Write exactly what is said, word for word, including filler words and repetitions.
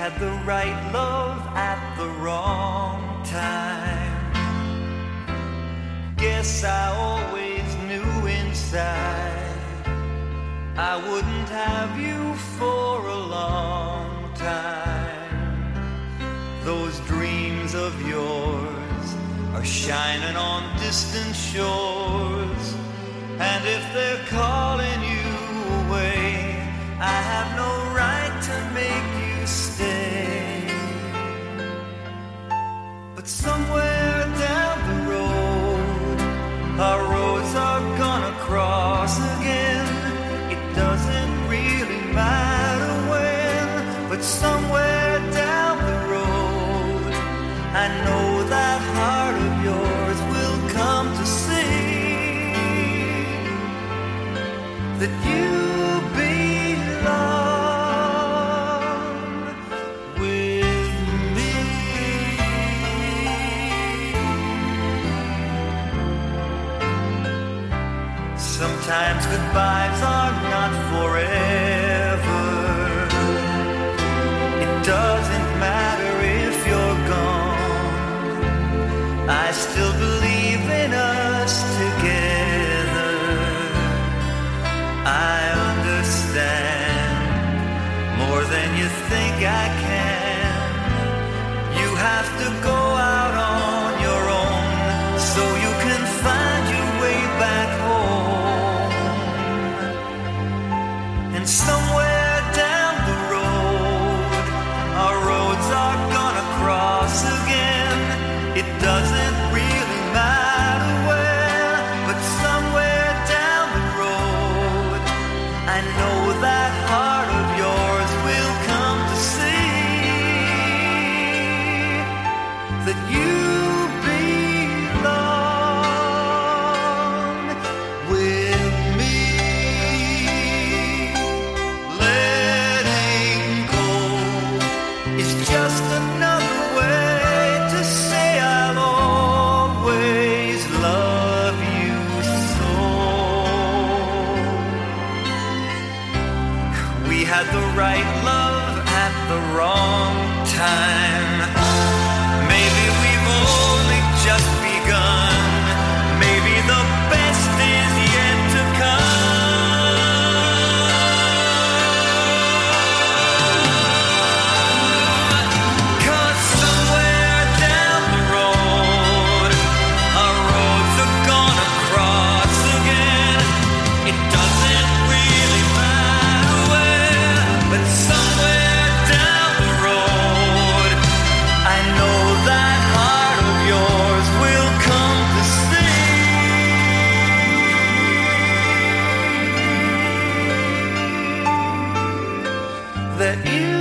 had the right love at the wrong time. Guess I always knew inside I wouldn't have you for a long time. Those dreams of yours are shining on distant shores, and if they're calling you away, I have no right to make you stay. But somewhere down the road, our roads are gonna cross again. It doesn't really matter when, but somewhere down the road, I know that heart of yours will come to see that you sometimes goodbyes are not forever. It doesn't matter if you're gone. I still believe in us together. I understand more than you think I can. You have to go out on your own so you can find your way back home. And somewhere down the road, our roads are gonna cross again. It doesn't really matter where, but somewhere down the road, I know that heart of yours will come to see that you belong with me. It's just another way to say I'll always love you so. We had the right love at the wrong time. Maybe we've only just begun. Maybe the best is yet to come. That you